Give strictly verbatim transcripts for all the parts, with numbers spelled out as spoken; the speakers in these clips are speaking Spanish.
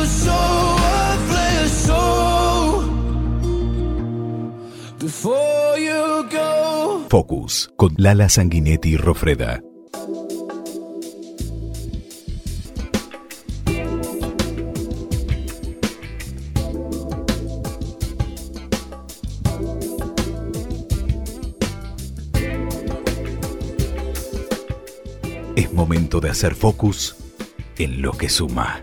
a show, a play a show before you go. Focus con Lala Sanguinetti y Rofreda. Es momento de hacer focus en lo que suma.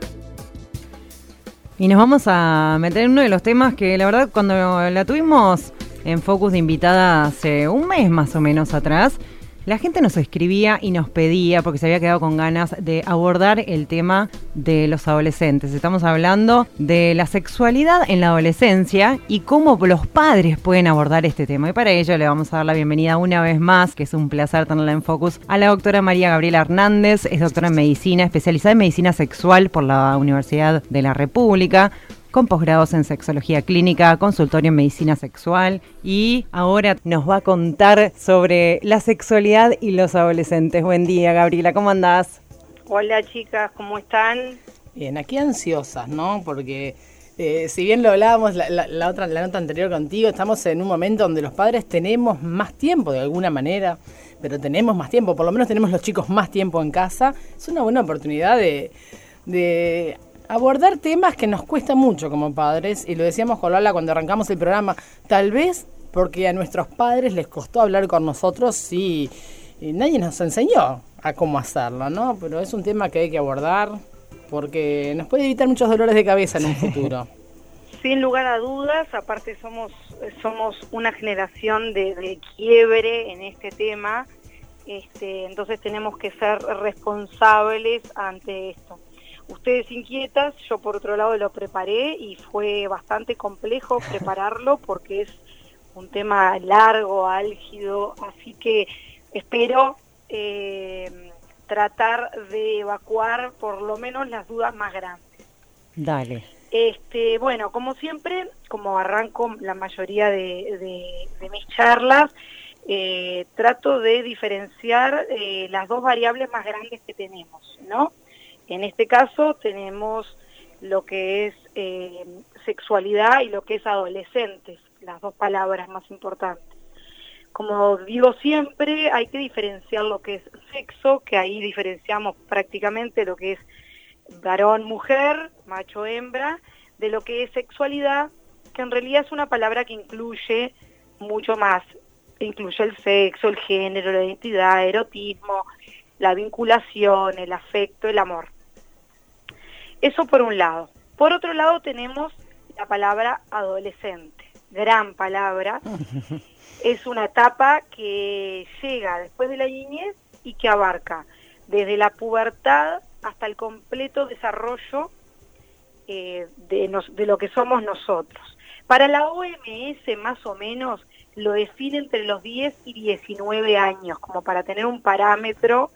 Y nos vamos a meter en uno de los temas que la verdad cuando la tuvimos en Focus de invitada hace un mes más o menos atrás, la gente nos escribía y nos pedía, porque se había quedado con ganas de abordar el tema de los adolescentes. Estamos hablando de la sexualidad en la adolescencia y cómo los padres pueden abordar este tema. Y para ello le vamos a dar la bienvenida una vez más, que es un placer tenerla en Focus, a la doctora María Gabriela Hernández. Es doctora en medicina, especializada en medicina sexual por la Universidad de la República, con posgrados en sexología clínica, consultorio en medicina sexual, y ahora nos va a contar sobre la sexualidad y los adolescentes. Buen día, Gabriela, ¿cómo andás? Hola, chicas, ¿cómo están? Bien, aquí ansiosas, ¿no? Porque eh, si bien lo hablábamos la, la, la otra la nota anterior contigo, estamos en un momento donde los padres tenemos más tiempo de alguna manera, pero tenemos más tiempo, por lo menos tenemos los chicos más tiempo en casa. Es una buena oportunidad de... de abordar temas que nos cuesta mucho como padres, y lo decíamos con Lola cuando arrancamos el programa, tal vez porque a nuestros padres les costó hablar con nosotros y, y nadie nos enseñó a cómo hacerlo, ¿no? Pero es un tema que hay que abordar porque nos puede evitar muchos dolores de cabeza en un futuro. Sin lugar a dudas, aparte somos somos una generación de, de quiebre en este tema, este, entonces tenemos que ser responsables ante esto. Ustedes inquietas, yo por otro lado lo preparé y fue bastante complejo prepararlo porque es un tema largo, álgido, así que espero eh, tratar de evacuar por lo menos las dudas más grandes. Dale. Este, bueno, como siempre, como arranco la mayoría de, de, de mis charlas, eh, trato de diferenciar eh, las dos variables más grandes que tenemos, ¿no? En este caso tenemos lo que es eh, sexualidad y lo que es adolescentes, las dos palabras más importantes. Como digo siempre, hay que diferenciar lo que es sexo, que ahí diferenciamos prácticamente lo que es varón-mujer, macho-hembra, de lo que es sexualidad, que en realidad es una palabra que incluye mucho más. Incluye el sexo, el género, la identidad, el erotismo, la vinculación, el afecto, el amor. Eso por un lado. Por otro lado tenemos la palabra adolescente, gran palabra. Es una etapa que llega después de la niñez y que abarca desde la pubertad hasta el completo desarrollo eh, de, nos, de lo que somos nosotros. Para la O M S más o menos lo define entre los diez y diecinueve años, como para tener un parámetro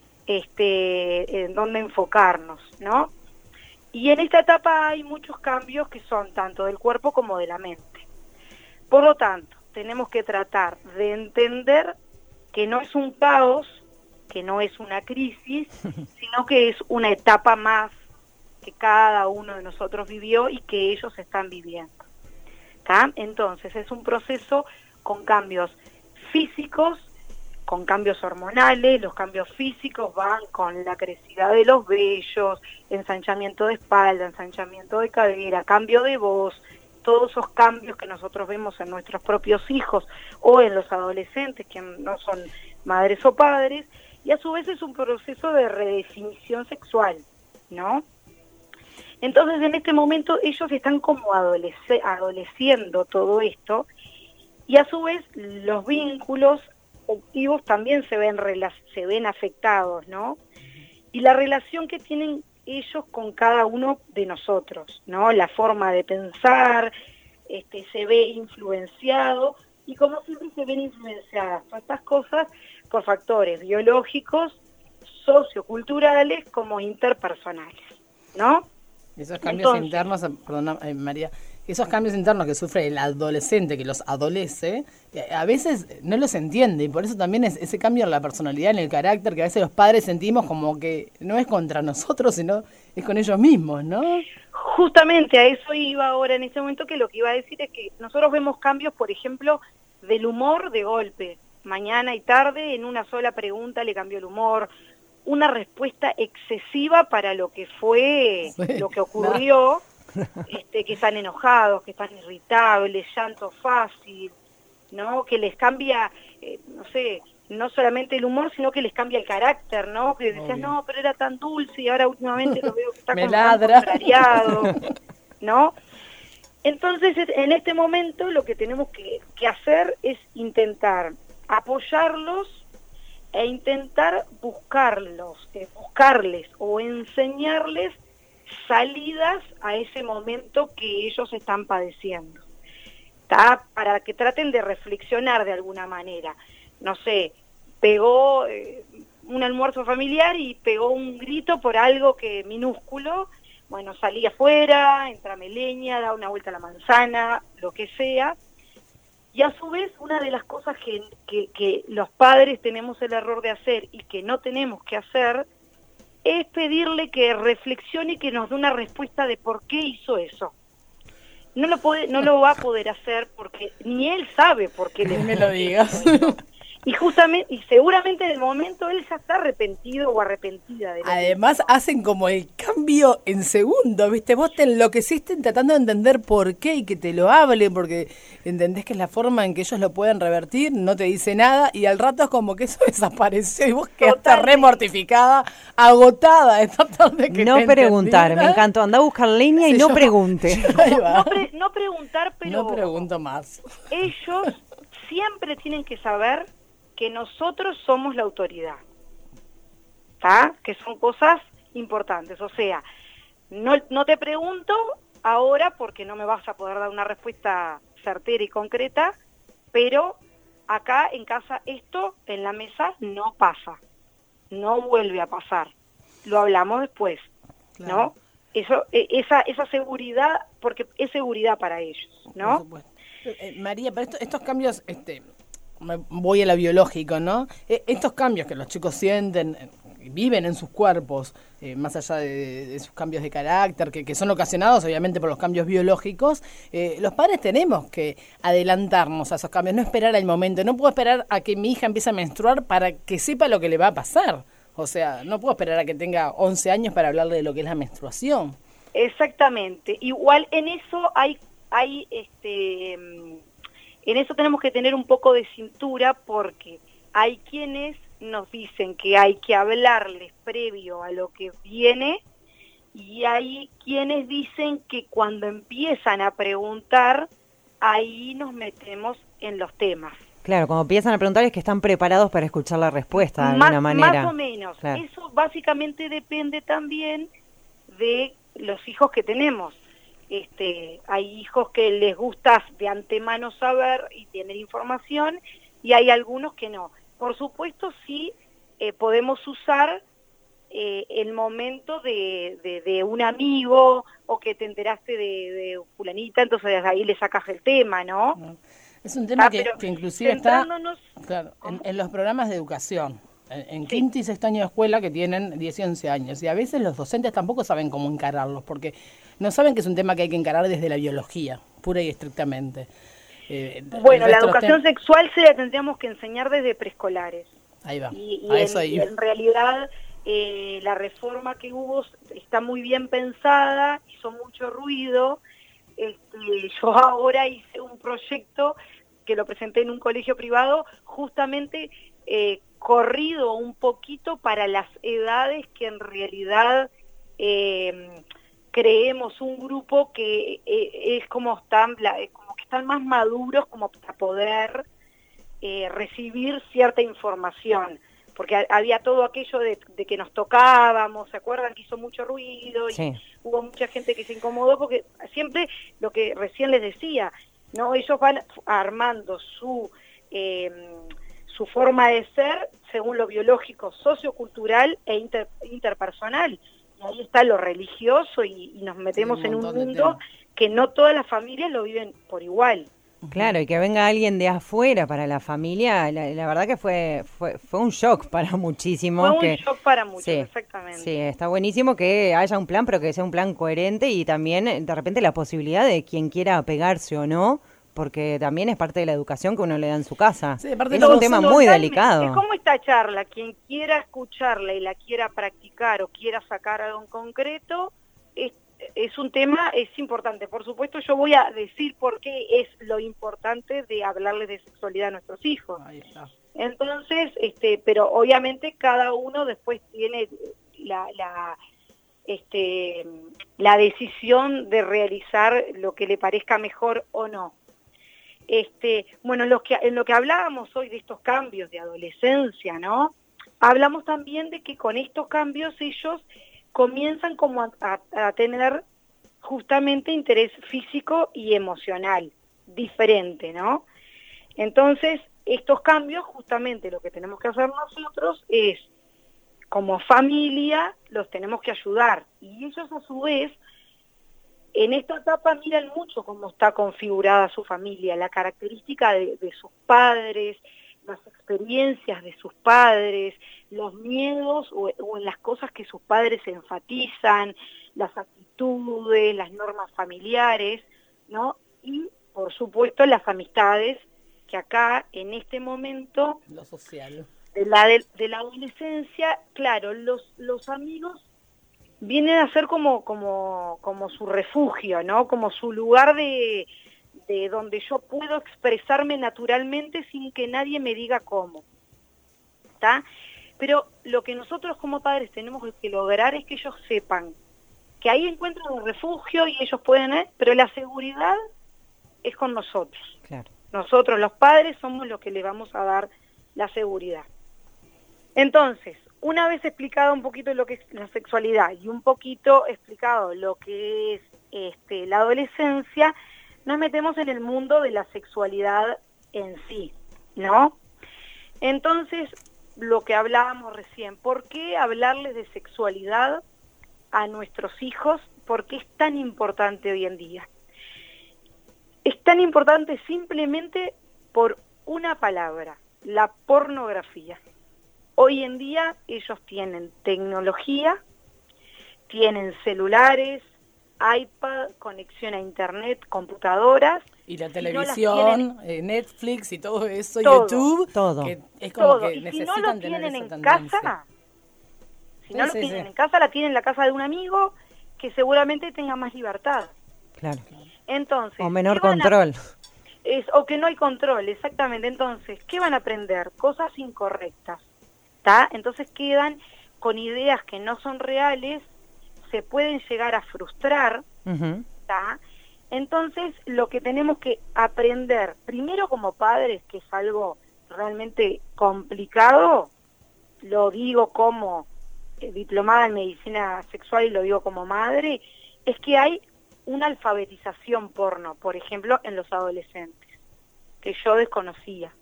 este, en donde enfocarnos, ¿no? Y en esta etapa hay muchos cambios que son tanto del cuerpo como de la mente. Por lo tanto, tenemos que tratar de entender que no es un caos, que no es una crisis, sino que es una etapa más que cada uno de nosotros vivió y que ellos están viviendo. ¿Tá? Entonces, es un proceso con cambios físicos, con cambios hormonales. Los cambios físicos van con la crecida de los vellos, ensanchamiento de espalda, ensanchamiento de cadera, cambio de voz, todos esos cambios que nosotros vemos en nuestros propios hijos o en los adolescentes que no son madres o padres, y a su vez es un proceso de redefinición sexual, ¿no? Entonces en este momento ellos están como adolesc- adoleciendo todo esto, y a su vez los vínculos afectivos también se ven, se ven afectados, ¿no? Y la relación que tienen ellos con cada uno de nosotros, ¿no? La forma de pensar este, se ve influenciado, y como siempre se ven influenciadas todas estas cosas por factores biológicos, socioculturales como interpersonales, ¿no? Esos cambios Entonces, internos, perdona eh, María, esos cambios internos que sufre el adolescente, que los adolece, a veces no los entiende, y por eso también es ese cambio en la personalidad, en el carácter, que a veces los padres sentimos como que no es contra nosotros, sino es con ellos mismos, ¿no? justamente a eso iba ahora en este momento, que lo que iba a decir es que nosotros vemos cambios, por ejemplo, del humor de golpe. Mañana y tarde, en una sola pregunta le cambió el humor. Una respuesta excesiva para lo que fue, sí, lo que ocurrió, no. este, que están enojados, que están irritables, llanto fácil, ¿no? Que les cambia, eh, no sé, no solamente el humor, sino que les cambia el carácter, ¿no? Que decías, no, pero era tan dulce y ahora últimamente lo veo que está como tan contrariado, ¿no? Entonces, en este momento lo que tenemos que, que hacer es intentar apoyarlos e intentar buscarlos, eh, buscarles o enseñarles salidas a ese momento que ellos están padeciendo, ¿tá? Para que traten de reflexionar de alguna manera. No sé, pegó eh, un almuerzo familiar y pegó un grito por algo que minúsculo. Bueno, salí afuera, entrame leña, da una vuelta a la manzana, lo que sea. Y a su vez, una de las cosas que, que, que los padres tenemos el error de hacer y que no tenemos que hacer, es pedirle que reflexione y que nos dé una respuesta de por qué hizo eso. No lo puede, no lo va a poder hacer porque ni él sabe por qué le me lo digas. Y justamente, y seguramente en el momento él ya está arrepentido o arrepentida de lo Además que hacen como el cambio en segundo, ¿viste? Vos te enloqueciste tratando de entender por qué y que te lo hable, porque entendés que es la forma en que ellos lo pueden revertir, no te dice nada, y al rato es como que eso desapareció y vos quedaste re mortificada, agotada de tratar de que No te preguntar, entendiera. me encantó, anda a buscar leña y Sí, no yo- pregunte. Ahí va. no, pre- no preguntar, pero No pregunto más. ellos siempre tienen que saber que nosotros somos la autoridad, ¿tá? Que son cosas importantes. O sea, no, no te pregunto ahora porque no me vas a poder dar una respuesta certera y concreta, pero acá en casa esto en la mesa no pasa, no vuelve a pasar, lo hablamos después, Claro. ¿no? Eso, e- esa, esa seguridad, porque es seguridad para ellos, Por ¿no? supuesto. Eh, María, pero esto- estos cambios, este, me voy a lo biológico, ¿no? Eh, estos cambios que los chicos sienten, eh, viven en sus cuerpos, eh, más allá de, de sus cambios de carácter, que, que son ocasionados obviamente por los cambios biológicos, eh, los padres tenemos que adelantarnos a esos cambios, no esperar al momento. No puedo esperar a que mi hija empiece a menstruar para que sepa lo que le va a pasar. O sea, no puedo esperar a que tenga once años para hablarle de lo que es la menstruación. Exactamente. Igual en eso hay, hay este, mm, en eso tenemos que tener un poco de cintura porque hay quienes nos dicen que hay que hablarles previo a lo que viene y hay quienes dicen que cuando empiezan a preguntar, ahí nos metemos en los temas. Claro, cuando empiezan a preguntar es que están preparados para escuchar la respuesta de más, alguna manera. Más o menos. Claro. Eso básicamente depende también de los hijos que tenemos. Este, hay hijos que les gusta de antemano saber y tener información y hay algunos que no. Por supuesto, sí eh, podemos usar eh, el momento de, de, de un amigo o que te enteraste de, de fulanita, entonces ahí le sacas el tema, ¿no? Es un tema Ah, que, pero que inclusive está centrándonos- claro, en, en los programas de educación, en, en Sí. quinto y sexto año de escuela que tienen diez y once años. Y a veces los docentes tampoco saben cómo encararlos, porque no saben que es un tema que hay que encarar desde la biología, pura y estrictamente. Eh, Bueno, el la resto de los educación tem- sexual se la tendríamos que enseñar desde preescolares. Ahí va, Y, y a en, eso y iba. en realidad eh, la reforma que hubo está muy bien pensada, hizo mucho ruido. Este, yo ahora hice un proyecto que lo presenté en un colegio privado, justamente eh, corrido un poquito para las edades que en realidad eh, creemos un grupo que eh, es como están, la- como que están más maduros como para poder eh, recibir cierta información, porque ha- había todo aquello de, de que nos tocábamos, ¿se acuerdan? Que hizo mucho ruido y Sí. hubo mucha gente que se incomodó porque siempre lo que recién les decía, ¿no? Ellos van armando su eh, su forma de ser según lo biológico, sociocultural e inter- interpersonal. Y ahí está lo religioso y, y nos metemos Sí, un en un montón de mundo temas. que no todas las familias lo viven por igual. Claro, y que venga alguien de afuera para la familia, la, la verdad que fue, fue fue un shock para muchísimos. Fue un que, shock para muchos, sí, exactamente. Sí, está buenísimo que haya un plan, pero que sea un plan coherente y también eh, de repente la posibilidad de quien quiera apegarse o no, porque también es parte de la educación que uno le da en su casa. Sí, aparte es todos- un tema muy Totalmente. delicado. Es como esta charla, quien quiera escucharla y la quiera practicar o quiera sacar algo en concreto, es, es un tema, es importante. Por supuesto, yo voy a decir por qué es lo importante de hablarles de sexualidad a nuestros hijos. Ahí está. Entonces, este, pero obviamente cada uno después tiene la, la, este, la decisión de realizar lo que le parezca mejor o no. Este, bueno, los que, en lo que hablábamos hoy de estos cambios de adolescencia, ¿no? Hablamos también de que con estos cambios ellos comienzan como a, a, a tener justamente interés físico y emocional diferente, ¿no? Entonces, estos cambios, justamente lo que tenemos que hacer nosotros es, como familia, los tenemos que ayudar. Y ellos a su vez, en esta etapa miran mucho cómo está configurada su familia, la característica de, de sus padres, las experiencias de sus padres, los miedos o, o en las cosas que sus padres enfatizan, las actitudes, las normas familiares, ¿no? Y, por supuesto, las amistades, que acá, en este momento Lo social. de la, de, de la adolescencia, claro, los, los amigos vienen a ser como, como, como su refugio, ¿no? Como su lugar de, de donde yo puedo expresarme naturalmente sin que nadie me diga cómo, ¿está? Pero lo que nosotros como padres tenemos que lograr es que ellos sepan que ahí encuentran un refugio y ellos pueden, ¿eh? Pero la seguridad es con nosotros. Claro. Nosotros los padres somos los que le vamos a dar la seguridad. Entonces, una vez explicado un poquito lo que es la sexualidad y un poquito explicado lo que es este, la adolescencia, nos metemos en el mundo de la sexualidad en sí, ¿no? Entonces, lo que hablábamos recién, ¿por qué hablarles de sexualidad a nuestros hijos? ¿Por qué es tan importante hoy en día? Es tan importante simplemente por una palabra, la pornografía. Hoy en día ellos tienen tecnología, tienen celulares, iPad, conexión a internet, computadoras. Y la no las televisión, tienen- eh, Netflix y todo eso, Todo, YouTube. todo. Que es como Todo. que Y si necesitan no lo tener tienen esa en tendencia. casa, si Sí, no lo sí, tienen sí. en casa, la tienen en la casa de un amigo que seguramente tenga más libertad. Claro. Entonces, O menor ¿qué van a- control. Es, o que no hay control, exactamente. Entonces, ¿qué van a aprender? Cosas incorrectas, ¿está? Entonces quedan con ideas que no son reales, se pueden llegar a frustrar, Ujú. ¿está? Entonces, lo que tenemos que aprender, primero como padres, que es algo realmente complicado, lo digo como eh, diplomada en medicina sexual y lo digo como madre, es que hay una alfabetización porno, por ejemplo, en los adolescentes, que yo desconocía.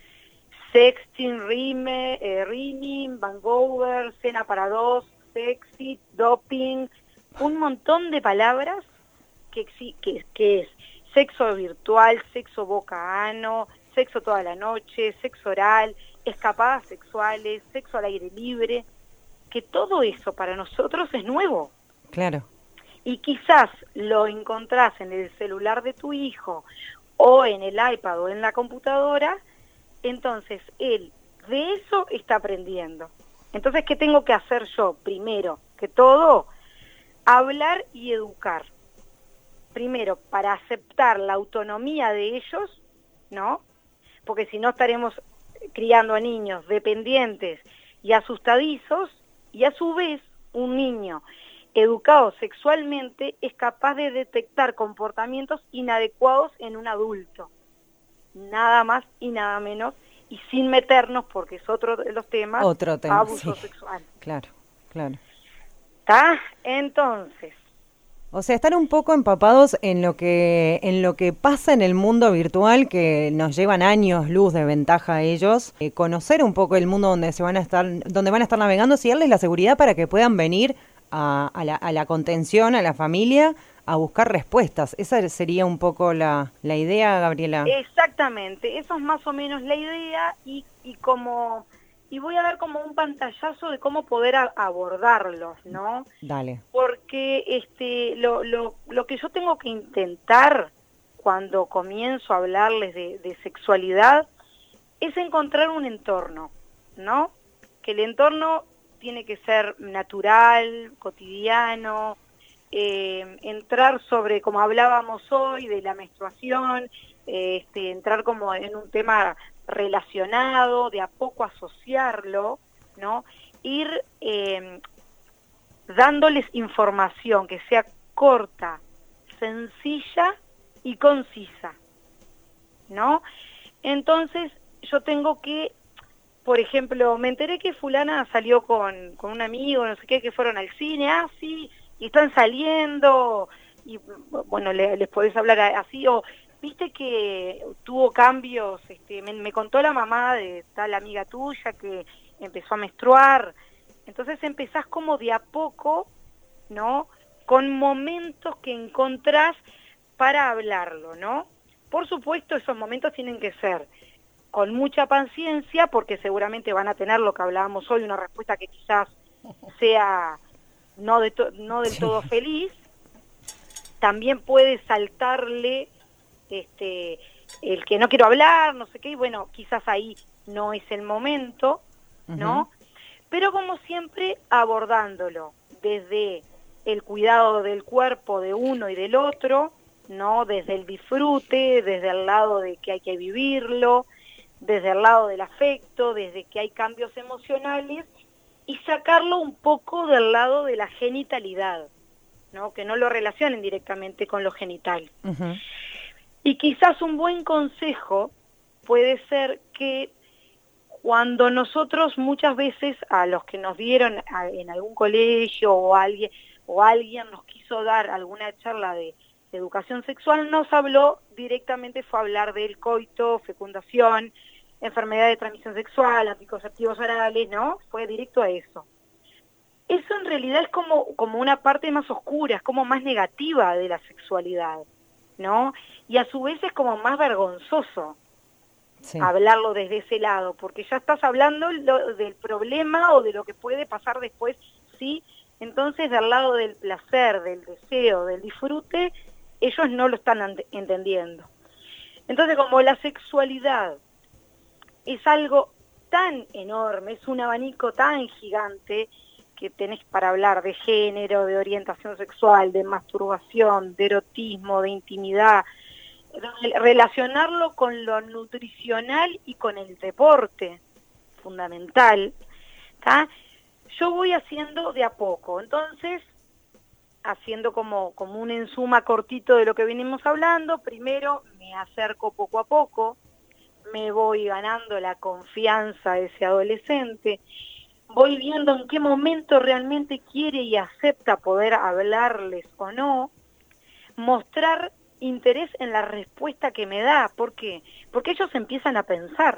Sexting, rime, eh, rimming, Vancouver, cena para dos, sexy, doping, un montón de palabras que, exi- que, que es sexo virtual, sexo boca a ano, sexo toda la noche, sexo oral, escapadas sexuales, sexo al aire libre, que todo eso para nosotros es nuevo. Claro. Y quizás lo encontrás en el celular de tu hijo o en el iPad o en la computadora, entonces él de eso está aprendiendo. Entonces, ¿qué tengo que hacer yo? Primero que todo, hablar y educar. Primero, para aceptar la autonomía de ellos, ¿no? Porque si no estaremos criando a niños dependientes y asustadizos, y a su vez un niño educado sexualmente es capaz de detectar comportamientos inadecuados en un adulto. Nada más y nada menos, y sin meternos, porque es otro de los temas, Otro tema, abuso sí. sexual. Claro, claro. ¿Está? Entonces, O sea, estar un poco empapados en lo que en lo que pasa en el mundo virtual, que nos llevan años luz de ventaja a ellos, eh, conocer un poco el mundo donde se van a estar, donde van a estar navegando, y darles la seguridad para que puedan venir a, a la, a la contención, a la familia, a buscar respuestas. Esa sería un poco la, la idea, Gabriela. Exactamente, eso es más o menos la idea y, y como y voy a dar como un pantallazo de cómo poder a, abordarlos, ¿no? Dale. Porque este lo, lo, lo que yo tengo que intentar cuando comienzo a hablarles de, de sexualidad es encontrar un entorno, ¿no? Que el entorno tiene que ser natural, cotidiano, eh, entrar sobre, como hablábamos hoy, de la menstruación, eh, este, entrar como en un tema relacionado, de a poco asociarlo, ¿no? Ir eh, dándoles información que sea corta, sencilla y concisa, ¿no? Entonces yo tengo que, por ejemplo, me enteré que fulana salió con, con un amigo, no sé qué, que fueron al cine, ah, sí, y están saliendo, y bueno, le, les podés hablar así, o viste que tuvo cambios, este, me, me contó la mamá de tal amiga tuya que empezó a menstruar, entonces empezás como de a poco, ¿no?, con momentos que encontrás para hablarlo, ¿no? Por supuesto, esos momentos tienen que ser con mucha paciencia, porque seguramente van a tener lo que hablábamos hoy, una respuesta que quizás sea no, de to no del todo feliz. También puede saltarle este el que no quiero hablar, no sé qué, y bueno, quizás ahí no es el momento, ¿no? Uh-huh. Pero como siempre, abordándolo desde el cuidado del cuerpo de uno y del otro, ¿no? Desde el disfrute, desde el lado de que hay que vivirlo, desde el lado del afecto, desde que hay cambios emocionales, y sacarlo un poco del lado de la genitalidad, ¿no? Que no lo relacionen directamente con lo genital. Uh-huh. Y quizás un buen consejo puede ser que cuando nosotros muchas veces a los que nos dieron a, en algún colegio o alguien, o alguien nos quiso dar alguna charla de educación sexual, nos habló directamente, fue hablar del coito, fecundación, enfermedad de transmisión sexual, anticonceptivos orales, ¿no? Fue directo a eso. Eso en realidad es como, como una parte más oscura, es como más negativa de la sexualidad, ¿no? Y a su vez es como más vergonzoso sí. hablarlo desde ese lado, porque ya estás hablando lo, del problema o de lo que puede pasar después, ¿sí? Entonces, del lado del placer, del deseo, del disfrute, ellos no lo están entendiendo. Entonces, como la sexualidad es algo tan enorme, es un abanico tan gigante que tenés para hablar de género, de orientación sexual, de masturbación, de erotismo, de intimidad, relacionarlo con lo nutricional y con el deporte, fundamental, ¿tá? Yo voy haciendo de a poco, entonces, haciendo como, como un ensuma cortito de lo que venimos hablando, primero me acerco poco a poco, me voy ganando la confianza de ese adolescente, voy viendo en qué momento realmente quiere y acepta poder hablarles o no, mostrar interés en la respuesta que me da. ¿Por qué? Porque ellos empiezan a pensar.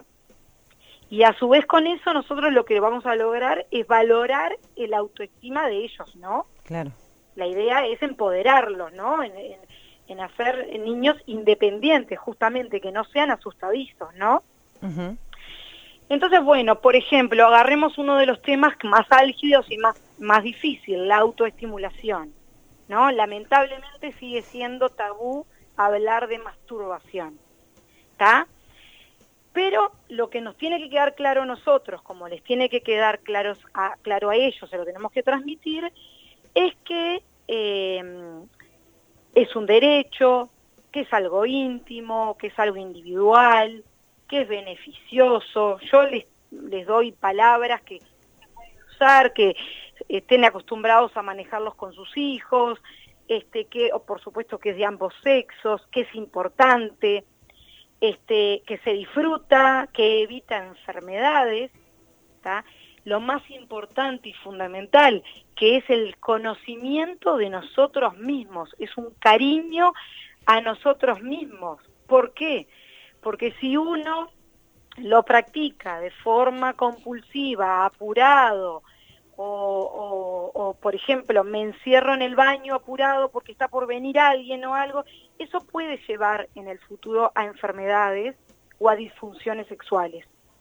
Y a su vez con eso nosotros lo que vamos a lograr es valorar el autoestima de ellos, ¿no? Claro. La idea es empoderarlos, ¿no? En, en, en hacer niños independientes, justamente, que no sean asustadizos, ¿no? Uh-huh. Entonces, bueno, por ejemplo, agarremos uno de los temas más álgidos y más, más difícil, la autoestimulación, ¿no? Lamentablemente sigue siendo tabú hablar de masturbación, ¿está? Pero lo que nos tiene que quedar claro a nosotros, como les tiene que quedar claros a, claro a ellos, se lo tenemos que transmitir, es que eh, es un derecho, que es algo íntimo, que es algo individual, que es beneficioso. Yo les, les doy palabras que pueden usar, que estén acostumbrados a manejarlos con sus hijos, este, que, o por supuesto que es de ambos sexos, que es importante, este, que se disfruta, que evita enfermedades, ¿tá? Lo más importante y fundamental, que es el conocimiento de nosotros mismos, es un cariño a nosotros mismos. ¿Por qué? Porque si uno lo practica de forma compulsiva, apurado, o, o, o, por ejemplo, me encierro en el baño apurado porque está por venir alguien o algo, eso puede llevar en el futuro a enfermedades o a disfunciones sexuales.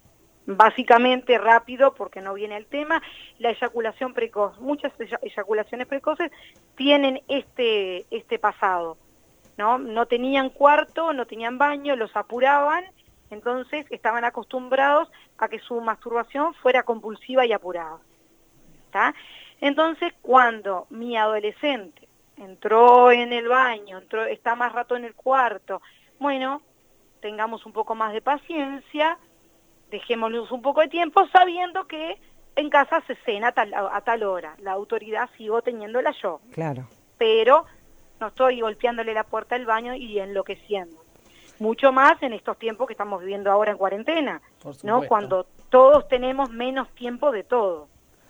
Básicamente, rápido, porque no viene el tema, la eyaculación precoz. Muchas eyaculaciones precoces tienen este, este pasado, ¿no? No tenían cuarto, no tenían baño, los apuraban, entonces estaban acostumbrados a que su masturbación fuera compulsiva y apurada. ¿Está? Entonces, cuando mi adolescente entró en el baño, entró, está más rato en el cuarto, bueno, tengamos un poco más de paciencia, dejémosles un poco de tiempo, sabiendo que en casa se cena a tal, a tal hora. La autoridad sigo teniéndola yo. Claro. Pero no estoy golpeándole la puerta del baño y enloqueciendo. Mucho más en estos tiempos que estamos viviendo ahora en cuarentena, ¿no? Cuando todos tenemos menos tiempo de todo.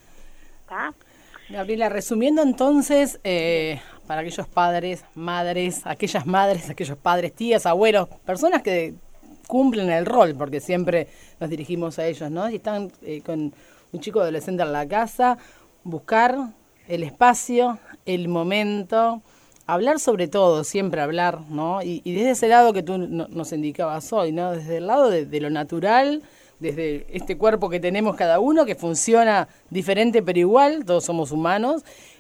¿Está? Gabriela, resumiendo entonces, eh, para aquellos padres, madres, aquellas madres, aquellos padres, tías, abuelos, personas que cumplen el rol, porque siempre nos dirigimos a ellos, ¿no? Si están eh, con un chico adolescente en la casa, buscar el espacio, el momento, hablar sobre todo, siempre hablar, ¿no? Y, y desde ese lado que tú no, nos indicabas hoy, ¿no? Desde el lado de, de lo natural, desde este cuerpo que tenemos cada uno, que funciona diferente pero igual, todos somos humanos,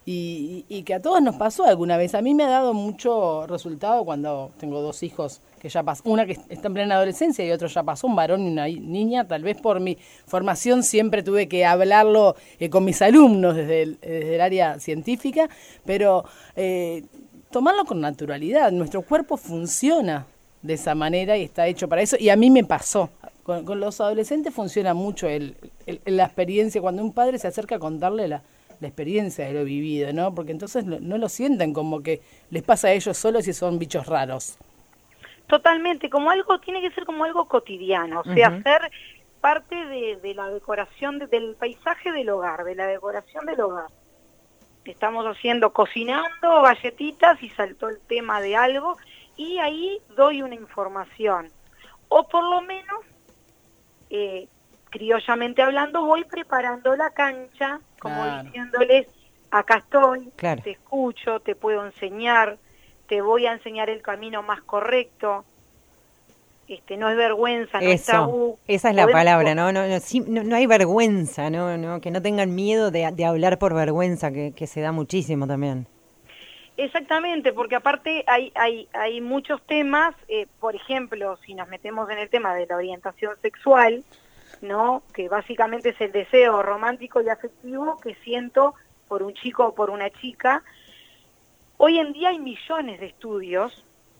y, y, y que a todos nos pasó alguna vez. A mí me ha dado mucho resultado cuando tengo dos hijos que ya pasó, una que está en plena adolescencia y otro ya pasó, un varón y una niña. Tal vez por mi formación siempre tuve que hablarlo eh, con mis alumnos desde el, desde el área científica, pero eh, tomarlo con naturalidad. Nuestro cuerpo funciona de esa manera y está hecho para eso, y a mí me pasó. Con, con los adolescentes funciona mucho el, el, la experiencia, cuando un padre se acerca a contarle la, la experiencia de lo vivido, ¿no? Porque entonces no, no lo sienten como que les pasa a ellos solos y son bichos raros. Totalmente, como algo, tiene que ser como algo cotidiano, o sea, uh-huh. ser parte de, de la decoración, de, del paisaje del hogar, de la decoración del hogar. Estamos haciendo, cocinando galletitas y saltó el tema de algo, y ahí doy una información, o por lo menos, eh, criollamente hablando, voy preparando la cancha, como claro. diciéndoles, acá estoy, claro. te escucho, te puedo enseñar, te voy a enseñar el camino más correcto, este, no es vergüenza, no Eso, es tabú. Esa es la palabra, ¿no? No, no, sí, no, no hay vergüenza, ¿no? No, que no tengan miedo de, de hablar por vergüenza, que, que se da muchísimo también. Exactamente, porque aparte hay, hay, hay muchos temas, eh, por ejemplo, si nos metemos en el tema de la orientación sexual, ¿no? Que básicamente es el deseo romántico y afectivo que siento por un chico o por una chica. Hoy en día hay millones de estudios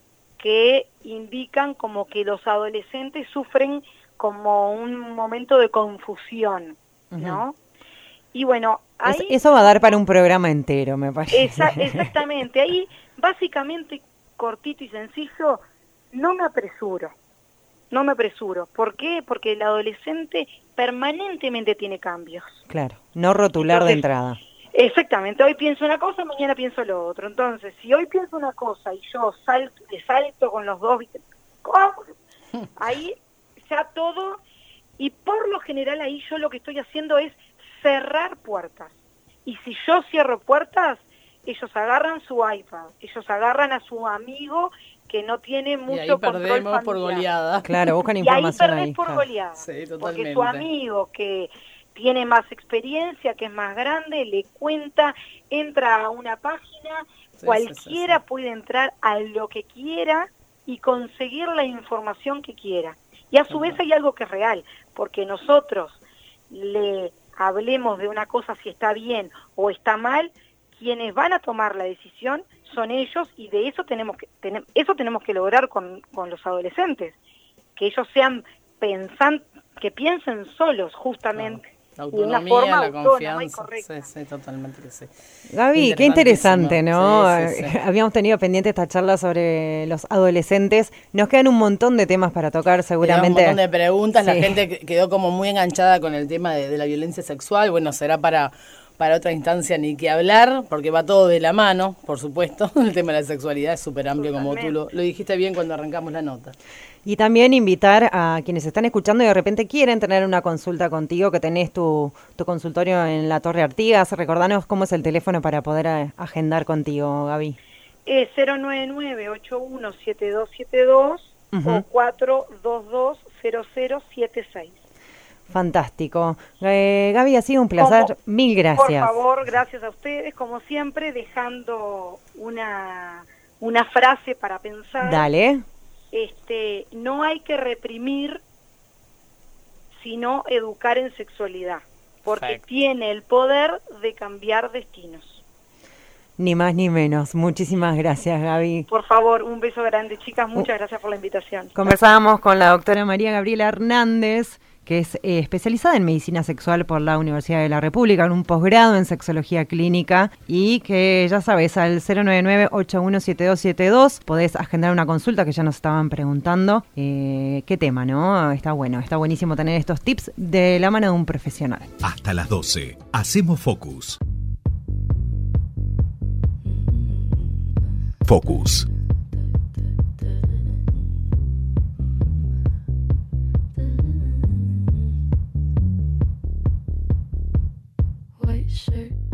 que indican como que los adolescentes sufren como un momento de confusión, ¿no? Uh-huh. Y bueno, ahí... Es, eso va a dar para un programa entero, me parece. Esa, exactamente, ahí básicamente, cortito y sencillo, no me apresuro, no me apresuro. ¿Por qué? Porque el adolescente permanentemente tiene cambios. Claro, no rotular Entonces, de entrada. Exactamente, hoy pienso una cosa, mañana pienso lo otro. Entonces, si hoy pienso una cosa y yo salto, le salto con los dos, ¿cómo? Ahí ya todo, y por lo general ahí yo lo que estoy haciendo es cerrar puertas. Y si yo cierro puertas, ellos agarran su iPad, ellos agarran a su amigo que no tiene mucho y ahí control perdemos familiar. por goleada. Claro, buscan información ahí. Y ahí perdés por claro. goleada. Sí, totalmente. Porque su amigo que tiene más experiencia, que es más grande, le cuenta, entra a una página, sí, cualquiera sí, sí, sí. puede entrar a lo que quiera y conseguir la información que quiera. Y a su vez hay algo que es real, porque nosotros le hablemos de una cosa si está bien o está mal, quienes van a tomar la decisión son ellos, y de eso tenemos que ten, eso tenemos que lograr con, con los adolescentes, que ellos sean pensan, que piensen solos justamente. Claro. La autonomía, una forma la confianza, sí, sí, totalmente que sí. Gaby, qué interesante, ¿no? Sí, sí, sí. Habíamos tenido pendiente esta charla sobre los adolescentes. Nos quedan un montón de temas para tocar, seguramente. Quedan un montón de preguntas, sí. La gente quedó como muy enganchada con el tema de, de la violencia sexual. Bueno, será para para otra instancia ni que hablar, porque va todo de la mano, por supuesto. El tema de la sexualidad es súper amplio, como tú lo, lo dijiste bien cuando arrancamos la nota. Y también invitar a quienes están escuchando y de repente quieren tener una consulta contigo, que tenés tu, tu consultorio en la Torre Artigas. Recordanos cómo es el teléfono para poder a, agendar contigo, Gaby. Eh, cero nueve nueve, ocho uno siete dos siete dos uh-huh. o cuatro dos dos cero cero siete seis. Fantástico. Eh, Gaby, ha sido un placer. Como, Mil gracias. Por favor, gracias a ustedes. Como siempre, dejando una, una frase para pensar. Dale. Este, no hay que reprimir, sino educar en sexualidad, porque Perfecto. Tiene el poder de cambiar destinos. Ni más ni menos. Muchísimas gracias, Gaby. Por favor, un beso grande, chicas. Muchas uh, gracias por la invitación. Conversábamos con la doctora María Gabriela Hernández, que es eh, especializada en medicina sexual por la Universidad de la República, en un posgrado en sexología clínica, y que ya sabes, al cero nueve nueve, ocho uno siete dos siete dos podés agendar una consulta, que ya nos estaban preguntando. Eh, ¿Qué tema, no? Está bueno, está buenísimo tener estos tips de la mano de un profesional. Hasta las doce, hacemos Focus. Focus. White shirt.